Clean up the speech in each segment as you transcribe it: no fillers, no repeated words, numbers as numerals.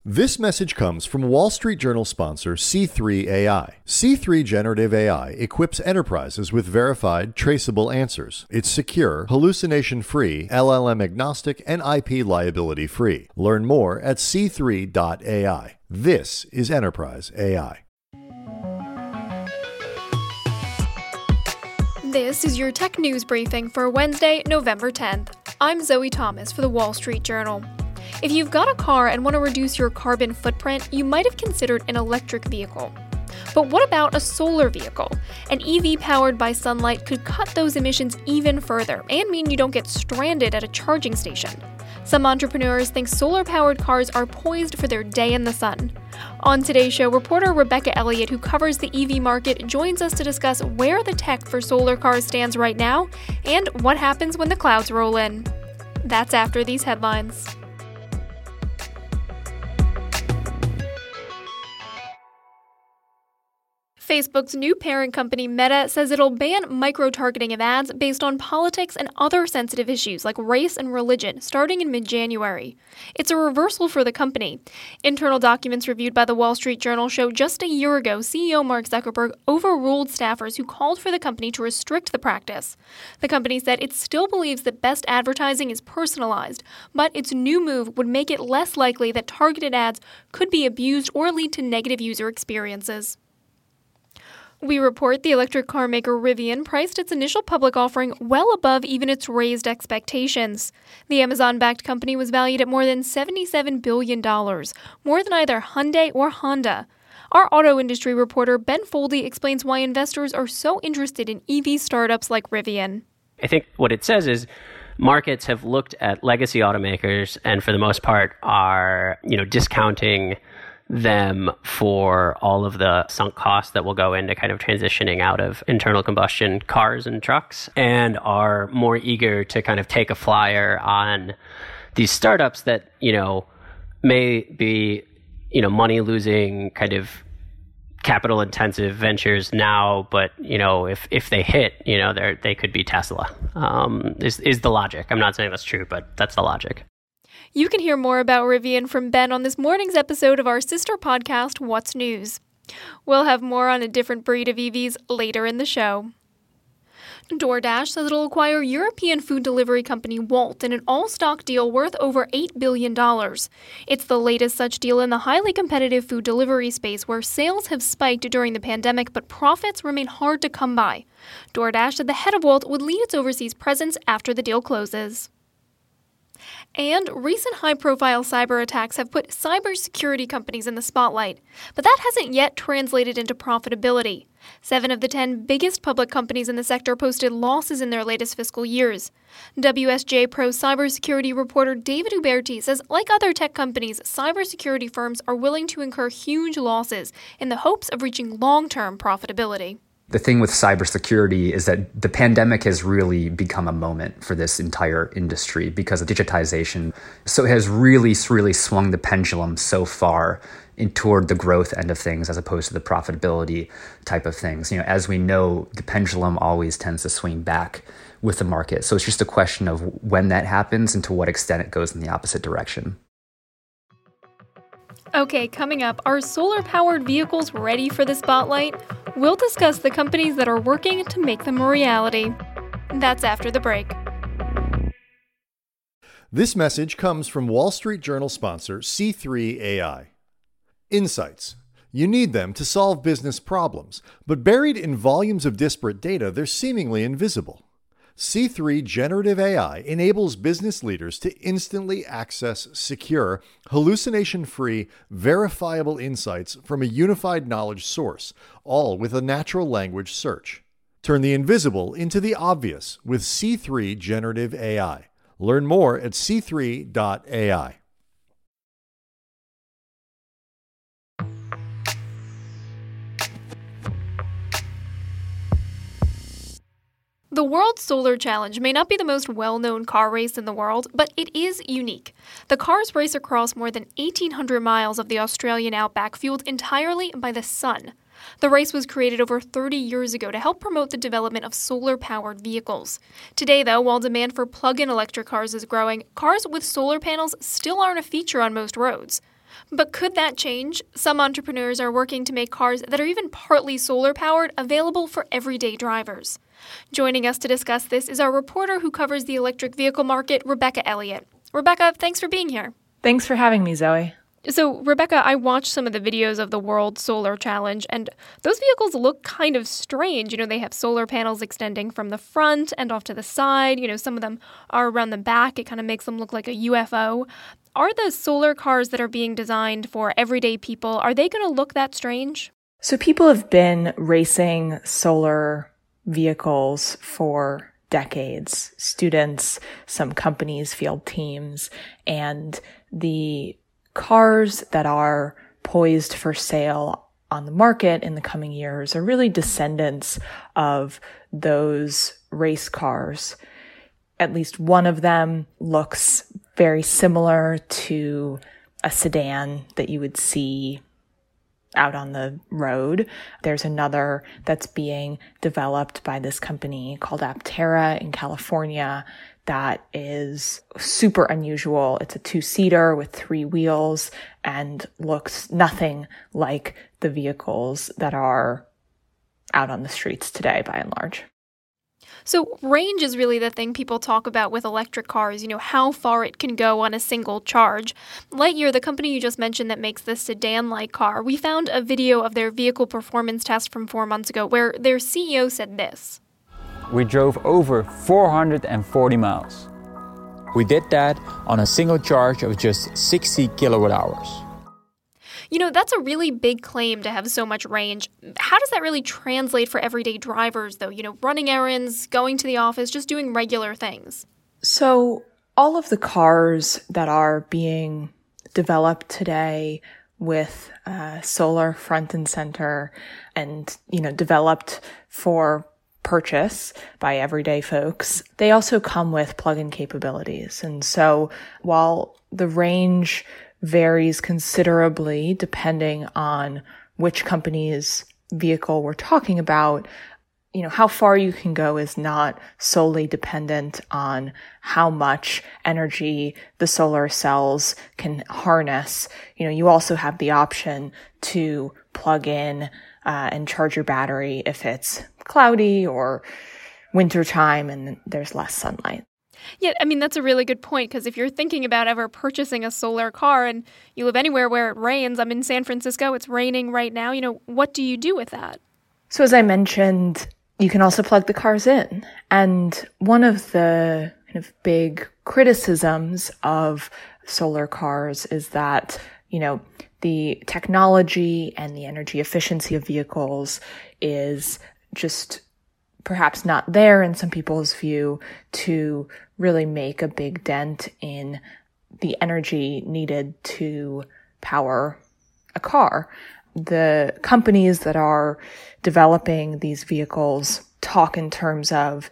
This message comes from Wall Street Journal sponsor C3 AI. C3 Generative AI equips enterprises with verified, traceable answers. It's secure, hallucination-free, LLM-agnostic, and IP liability-free. Learn more at c3.ai. This is Enterprise AI. This is your tech news briefing for Wednesday, November 10th. I'm Zoe Thomas for the Wall Street Journal. If you've got a car and want to reduce your carbon footprint, you might have considered an electric vehicle. But what about a solar vehicle? An EV powered by sunlight could cut those emissions even further and mean you don't get stranded at a charging station. Some entrepreneurs think solar-powered cars are poised for their day in the sun. On today's show, reporter Rebecca Elliott, who covers the EV market, joins us to discuss where the tech for solar cars stands right now and what happens when the clouds roll in. That's after these headlines. Facebook's new parent company, Meta, says it'll ban micro-targeting of ads based on politics and other sensitive issues like race and religion, starting in mid-January. It's a reversal for the company. Internal documents reviewed by the Wall Street Journal show just a year ago, CEO Mark Zuckerberg overruled staffers who called for the company to restrict the practice. The company said it still believes that best advertising is personalized, but its new move would make it less likely that targeted ads could be abused or lead to negative user experiences. We report the electric car maker Rivian priced its initial public offering well above even its raised expectations. The Amazon-backed company was valued at more than $77 billion, more than either Hyundai or Honda. Our auto industry reporter Ben Foldy explains why investors are so interested in EV startups like Rivian. I think what it says is markets have looked at legacy automakers and for the most part are, discounting them for all of the sunk costs that will go into kind of transitioning out of internal combustion cars and trucks, and are more eager to kind of take a flyer on these startups that, may be, money losing kind of capital intensive ventures now, but, if they hit, they could be Tesla, is the logic. I'm not saying that's true, but that's the logic. You can hear more about Rivian from Ben on this morning's episode of our sister podcast, What's News. We'll have more on a different breed of EVs later in the show. DoorDash says it'll acquire European food delivery company Wolt in an all-stock deal worth over $8 billion. It's the latest such deal in the highly competitive food delivery space where sales have spiked during the pandemic, but profits remain hard to come by. DoorDash said the head of Wolt would lead its overseas presence after the deal closes. And recent high-profile cyber attacks have put cybersecurity companies in the spotlight, but that hasn't yet translated into profitability. 7 of the 10 biggest public companies in the sector posted losses in their latest fiscal years. WSJ Pro cybersecurity reporter David Uberti says, like other tech companies, cybersecurity firms are willing to incur huge losses in the hopes of reaching long-term profitability. The thing with cybersecurity is that the pandemic has really become a moment for this entire industry because of digitization. So it has really swung the pendulum so far toward the growth end of things as opposed to the profitability type of things. As we know, the pendulum always tends to swing back with the market. So it's just a question of when that happens and to what extent it goes in the opposite direction. Okay, coming up, are solar-powered vehicles ready for the spotlight? We'll discuss the companies that are working to make them a reality. That's after the break. This message comes from Wall Street Journal sponsor C3 AI. Insights. You need them to solve business problems, but buried in volumes of disparate data, they're seemingly invisible. C3 Generative AI enables business leaders to instantly access secure, hallucination-free, verifiable insights from a unified knowledge source, all with a natural language search. Turn the invisible into the obvious with C3 Generative AI. Learn more at c3.ai. The World Solar Challenge may not be the most well-known car race in the world, but it is unique. The cars race across more than 1,800 miles of the Australian outback, fueled entirely by the sun. The race was created over 30 years ago to help promote the development of solar-powered vehicles. Today, though, while demand for plug-in electric cars is growing, cars with solar panels still aren't a feature on most roads. But could that change? Some entrepreneurs are working to make cars that are even partly solar-powered available for everyday drivers. Joining us to discuss this is our reporter who covers the electric vehicle market, Rebecca Elliott. Rebecca, thanks for being here. Thanks for having me, Zoe. So, Rebecca, I watched some of the videos of the World Solar Challenge, and those vehicles look kind of strange. They have solar panels extending from the front and off to the side. Some of them are around the back. It kind of makes them look like a UFO. Are the solar cars that are being designed for everyday people, are they going to look that strange? So people have been racing solar vehicles for decades. Students, some companies, field teams, and the cars that are poised for sale on the market in the coming years are really descendants of those race cars. At least one of them looks very similar to a sedan that you would see out on the road. There's another that's being developed by this company called Aptera in California that is super unusual. It's a 2-seater with 3 wheels and looks nothing like the vehicles that are out on the streets today, by and large. So range is really the thing people talk about with electric cars, how far it can go on a single charge. Lightyear, the company you just mentioned that makes this sedan-like car, we found a video of their vehicle performance test from 4 months ago where their CEO said this. We drove over 440 miles. We did that on a single charge of just 60 kilowatt hours. That's a really big claim to have so much range. How does that really translate for everyday drivers, though? Running errands, going to the office, just doing regular things. So all of the cars that are being developed today with solar front and center and, developed for purchase by everyday folks, they also come with plug-in capabilities. And so while the range varies considerably depending on which company's vehicle we're talking about, how far you can go is not solely dependent on how much energy the solar cells can harness. You also have the option to plug in and charge your battery if it's cloudy or wintertime and there's less sunlight. Yeah, that's a really good point, because if you're thinking about ever purchasing a solar car and you live anywhere where it rains, I'm in San Francisco, it's raining right now, what do you do with that? So as I mentioned, you can also plug the cars in. And one of the kind of big criticisms of solar cars is that, the technology and the energy efficiency of vehicles is just perhaps not there in some people's view to really make a big dent in the energy needed to power a car. The companies that are developing these vehicles talk in terms of,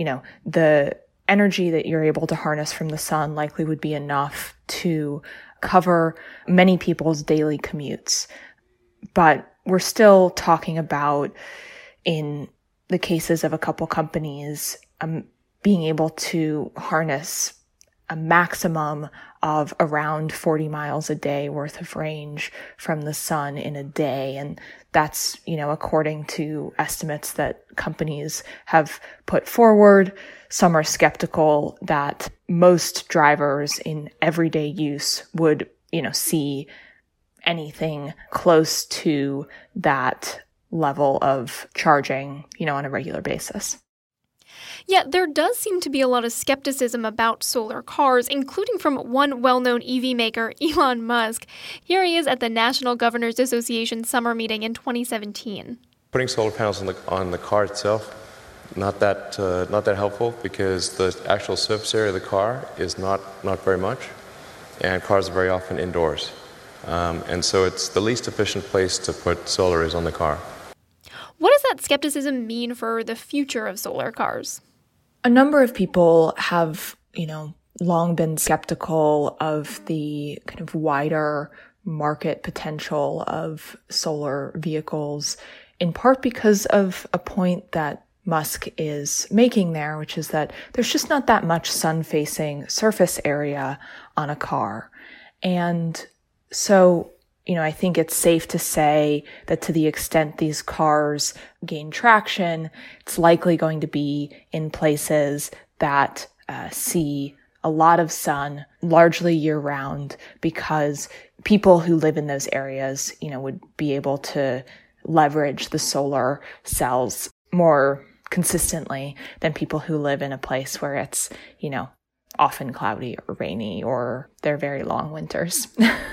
the energy that you're able to harness from the sun likely would be enough to cover many people's daily commutes. But we're still talking about, in the cases of a couple companies, being able to harness a maximum of around 40 miles a day worth of range from the sun in a day. And that's, according to estimates that companies have put forward. Some are skeptical that most drivers in everyday use would, see anything close to that level of charging, on a regular basis. Yeah, there does seem to be a lot of skepticism about solar cars, including from one well-known EV maker, Elon Musk. Here he is at the National Governors Association summer meeting in 2017. Putting solar panels on the car itself, not that helpful, because the actual surface area of the car is not very much, and cars are very often indoors. And so it's the least efficient place to put solar is on the car. What does that skepticism mean for the future of solar cars? A number of people have, long been skeptical of the kind of wider market potential of solar vehicles, in part because of a point that Musk is making there, which is that there's just not that much sun-facing surface area on a car. And So, I think it's safe to say that to the extent these cars gain traction, it's likely going to be in places that see a lot of sun largely year round, because people who live in those areas, would be able to leverage the solar cells more consistently than people who live in a place where it's, often cloudy or rainy, or they're very long winters.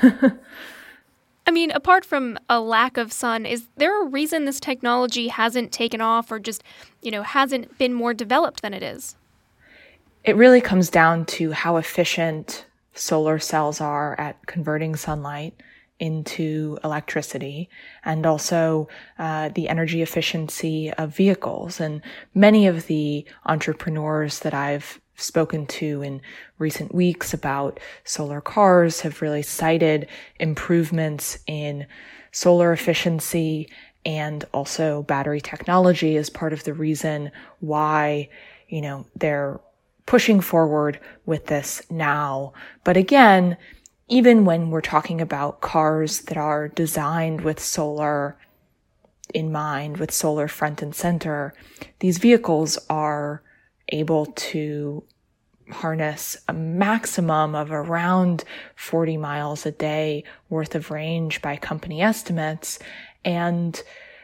I mean, apart from a lack of sun, is there a reason this technology hasn't taken off or just, hasn't been more developed than it is? It really comes down to how efficient solar cells are at converting sunlight into electricity, and also the energy efficiency of vehicles. And many of the entrepreneurs that I've spoken to in recent weeks about solar cars have really cited improvements in solar efficiency and also battery technology as part of the reason why, they're pushing forward with this now. But again, even when we're talking about cars that are designed with solar in mind, with solar front and center, these vehicles are able to harness a maximum of around 40 miles a day worth of range by company estimates. And,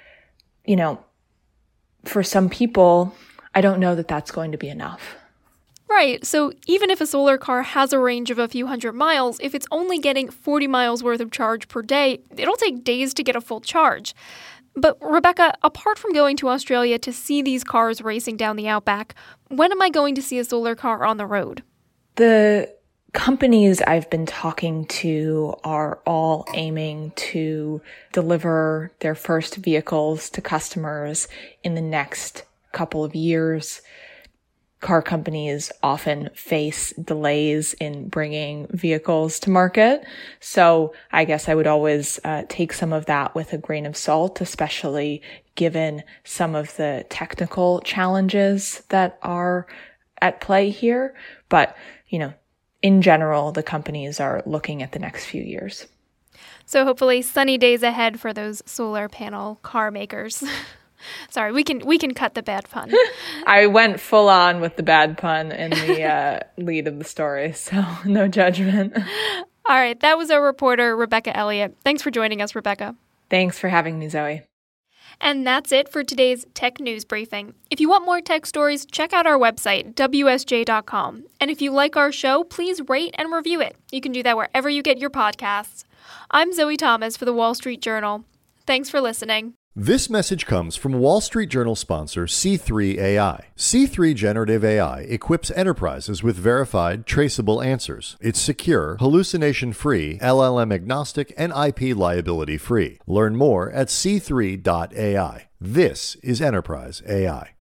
for some people, I don't know that that's going to be enough. Right, so even if a solar car has a range of a few hundred miles, if it's only getting 40 miles worth of charge per day, it'll take days to get a full charge. But Rebecca, apart from going to Australia to see these cars racing down the outback, when am I going to see a solar car on the road? The companies I've been talking to are all aiming to deliver their first vehicles to customers in the next couple of years. Car companies often face delays in bringing vehicles to market. So I guess I would always take some of that with a grain of salt, especially given some of the technical challenges that are at play here. But, in general, the companies are looking at the next few years. So hopefully sunny days ahead for those solar panel car makers. Sorry, we can cut the bad pun. I went full on with the bad pun in the lead of the story, so no judgment. All right, that was our reporter, Rebecca Elliott. Thanks for joining us, Rebecca. Thanks for having me, Zoe. And that's it for today's Tech News Briefing. If you want more tech stories, check out our website, WSJ.com. And if you like our show, please rate and review it. You can do that wherever you get your podcasts. I'm Zoe Thomas for The Wall Street Journal. Thanks for listening. This message comes from Wall Street Journal sponsor C3 AI. C3 Generative AI equips enterprises with verified, traceable answers. It's secure, hallucination-free, LLM-agnostic, and IP liability-free. Learn more at c3.ai. This is Enterprise AI.